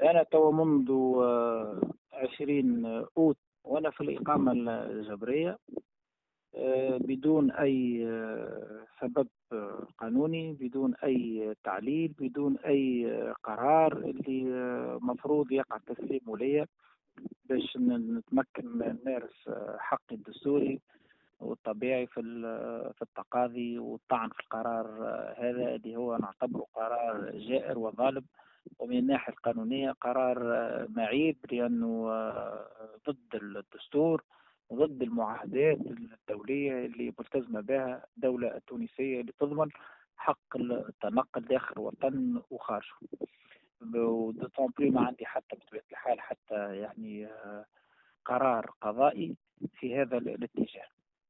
أنا تو منذ 20 أوت وأنا في الإقامة الجبرية، بدون أي سبب قانوني، بدون أي تعليل، بدون أي قرار اللي مفروض يقع تسليمه ليا باش نتمكن نمارس حقي الدستوري والطبيعي في التقاضي والطعن في القرار هذا اللي هو نعتبره قرار جائر وظالم، ومن الناحية القانونية قرار معيب لأنه ضد الدستور وضد المعاهدات الدولية اللي ملتزمة بها الدولة التونسية اللي تضمن حق التنقل داخل الوطن وخارجه. ودوتون بلي ما عندي حتى بطبيعة الحال حتى يعني قرار قضائي في هذا الاتجاه.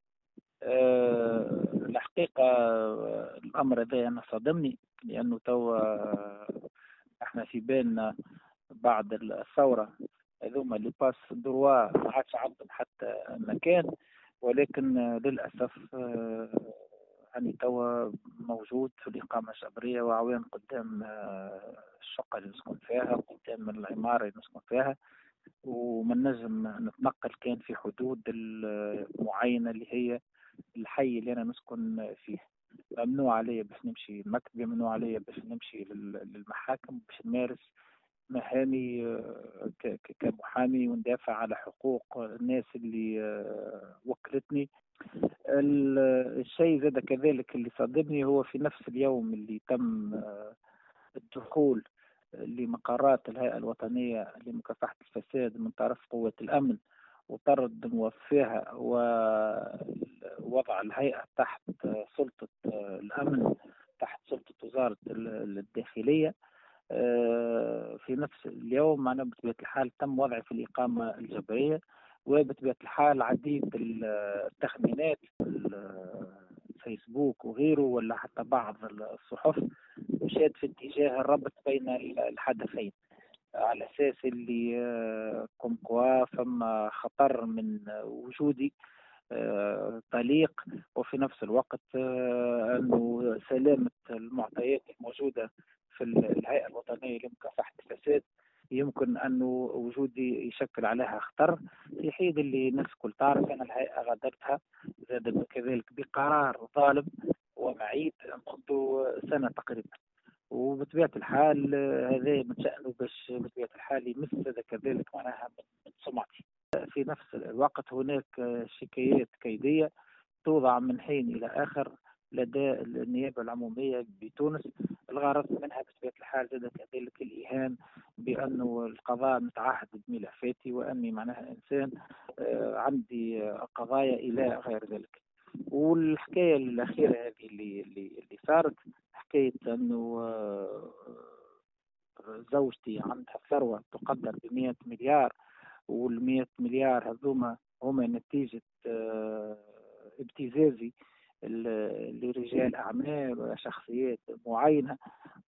الحقيقة الأمر هذا أنا صدمني، لأنه تو احنا في بالنا بعد الثورة هذوما اللي باس دروا ما عادش عندهم حتى مكان، ولكن للأسف يعني توا موجود في الإقامة الجبرية وعوان قدام الشقة اللي نسكن فيها، قدام العمارة اللي نسكن فيها، ومن نجم نتنقل كان في حدود معينة اللي هي الحي اللي أنا نسكن فيه. ممنوع علي باش نمشي المكتب، ممنوع علي باش نمشي للمحاكم باش نمارس مهامي كمحامي وندافع على حقوق الناس اللي وكلتني. الشيء زاد كذلك اللي صادمني هو في نفس اليوم اللي تم الدخول لمقرات الهيئة الوطنية لمكافحة الفساد من طرف قوة الأمن وطرد موفيها ووضع الهيئة تحت سلطة الأمن، تحت سلطة وزارة الداخلية. في نفس اليوم معنا بطبيعة الحال تم وضعي في الإقامة الجبرية، وبطبيعة الحال عديد التخمينات الفيسبوك وغيره ولا حتى بعض الصحف مشات في اتجاه الربط بين الحدثين، على أساس اللي كومكوا فما خطر من وجودي طليق، وفي نفس الوقت أنه سلامة المعطيات الموجودة في الهيئة الوطنية لمكافحة الفساد يمكن أنه وجودي يشكل عليها خطر، في حين اللي الناس كل تعرف أن الهيئة غادرتها زاد كذلك بقرار ظالم ومعيب منذ سنة تقريبا. وبطبيعة الحال هذا من شأنه باش بطبيعة الحال يمس هذا كذلك معناها من سمعتي. في نفس الوقت هناك شكايات كيدية توضع من حين إلى آخر لدى النيابة العمومية بتونس، الغرض منها بطبيعة الحال زاد كذلك الإيهام بأنه القضاء متعهد بملفاتي وأني معناها إنسان عندي قضايا إلى غير ذلك. والحكاية الأخيرة هذه اللي صارت حكاية أنه زوجتي عندها ثروة تقدر ب100 مليار، وال100 مليار هذوما هما نتيجة ابتزازي لرجال أعمال وشخصيات معينة،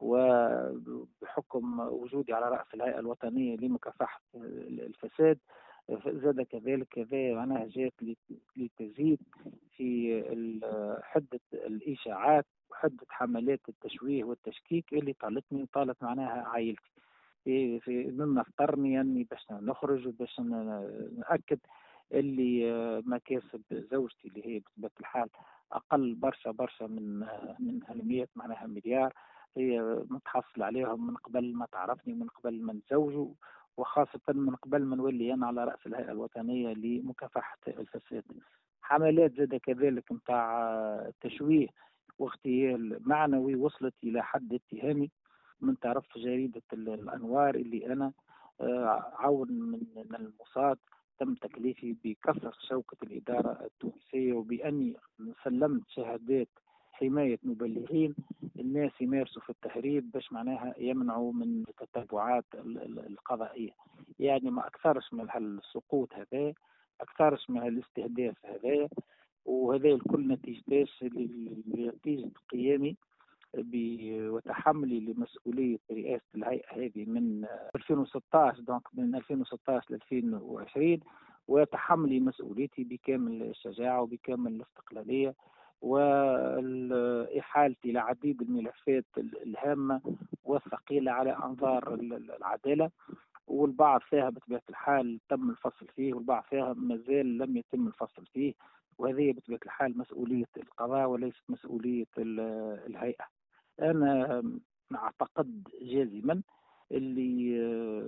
وبحكم وجودي على رأس الهيئة الوطنية لمكافحة الفساد زاد كذلك كذا معناها جات لتزيد في حدة الإشاعات وحدة حملات التشويه والتشكيك اللي طالت معناها عائلتي. في مما اضطرني اني باش نخرج وباش نأكد اللي مكاسب زوجتي اللي هي بطبيعة الحال اقل برشا من 100 معناها مليار، هي متحصل عليهم من قبل ما تعرفني، من قبل ما نتزوجوا، وخاصة من قبل ما نولي أنا على رأس الهيئة الوطنية لمكافحة الفساد. حملات زاد كذلك متاع تشويه واغتيال معنوي وصلت إلى حد اتهامي من طرف جريدة الأنوار اللي أنا عون من الموساد تم تكليفي بكسر شوكة الإدارة التونسية، وبأني سلمت شهادات حماية مبلغين الناس يمارسوا في التهريب باش معناها يمنعوا من التتبعات القضائية. يعني ما أكثرش من السقوط هذا، أكثرش من الاستهداف هذا، وهذا الكل نتيجة قيامي وتحملي لمسؤولية رئاسة الهيئة هذه من 2016 دونك من 2016 ل 2020، وتحملي مسؤوليتي بكامل الشجاعة وبكامل الاستقلالية وإحالتي لعديد الملفات الهامة والثقيلة على أنظار العدالة، والبعض فيها بطبيعة الحال تم الفصل فيه، والبعض فيها مازال لم يتم الفصل فيه، وهذه بطبيعة الحال مسؤولية القضاء وليست مسؤولية الهيئة. أنا أعتقد جازما اللي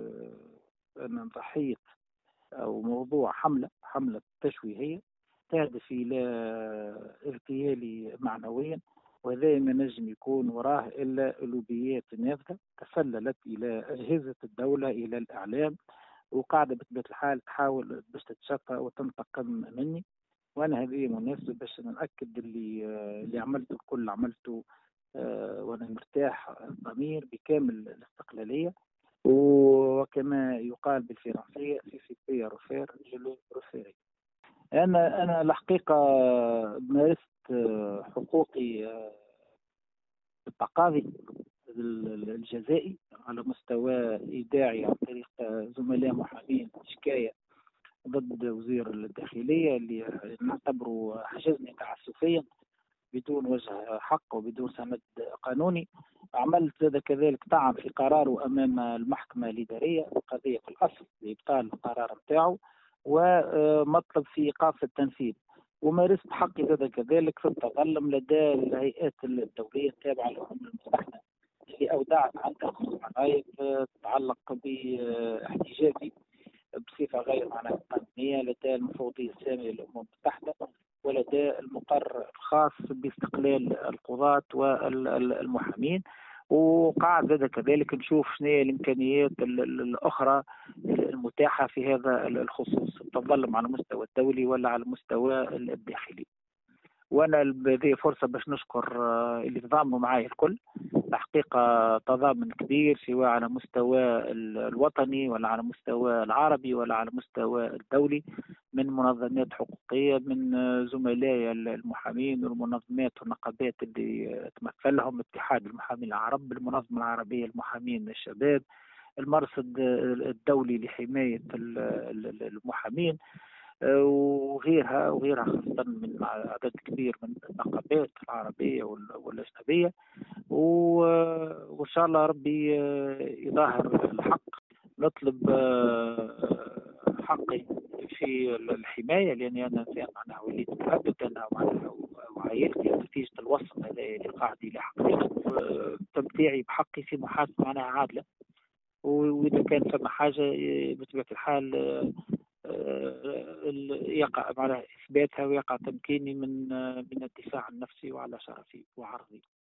أن ضحية أو موضوع حملة تشويهية تهدف إلى اغتيالي معنويا، وهذا ما نجم يكون وراه إلا لوبيات نافذة تسللت إلى أجهزة الدولة، إلى الإعلام، وقاعدة بطبيعة الحال تحاول باش تتشفى وتنتقم مني. وأنا هذه مناسبة باش نأكد اللي عملته الكل عملته وأنا مرتاح الضمير بكامل الاستقلالية، وكما يقال بالفرنسية في بي روفير جلو روفيري. أنا الحقيقة مارست حقوقي التقاضي الجزائي على مستوى إيداعي عن طريق زملاء محامين شكاية ضد وزير الداخلية اللي نعتبره حجزني تعسفيا بدون وجه حق وبدون سند قانوني. عملت زاد كذلك طعن في قراره أمام المحكمة الإدارية، قضية في الأصل لإبطال القرار نتاعو ومطلب في إيقاف التنفيذ. ومارست حقي زاد كذلك في التظلم لدى الهيئات الدولية التابعة للأمم المتحدة اللي أودعت عندها قضايا تتعلق باحتجاجي بصفة غير قانونية لدى المفوضية السامية للأمم المتحدة ولدى المقرر الخاص باستقلال القضاة والمحامين. وقاعد زاد كذلك نشوف شنو هي الإمكانيات الأخرى المتاحة في هذا الخصوص، تظلم على المستوى الدولي ولا على المستوى الداخلي. وانا هذه فرصه باش نشكر اللي تضامنوا معي الكل. الحقيقه تضامن كبير سواء على مستوى الوطني ولا على مستوى العربي ولا على مستوى الدولي، من منظمات حقوقيه، من زملائي المحامين والمنظمات والنقابات اللي تمثلهم اتحاد المحامين العرب، المنظمه العربيه للمحامين الشباب، المرصد الدولي لحمايه المحامين، وغيرها خاصة من عدد كبير من النقابات العربية والأجنبية. وإن شاء الله ربي يظهر الحق. نطلب حقي في الحماية، لأني أنا إنسان معناها وليت متعدد أنا وعائلتي نتيجة الوصف هذا اللي قاعد لحقي تمتيعي بحقي في محاكمة معناها عادلة. وإذا كان فما حاجة بطبيعة الحال يقع على إثباتها ويقع تمكيني من الدفاع عن نفسي وعلى شرفي وعرضي.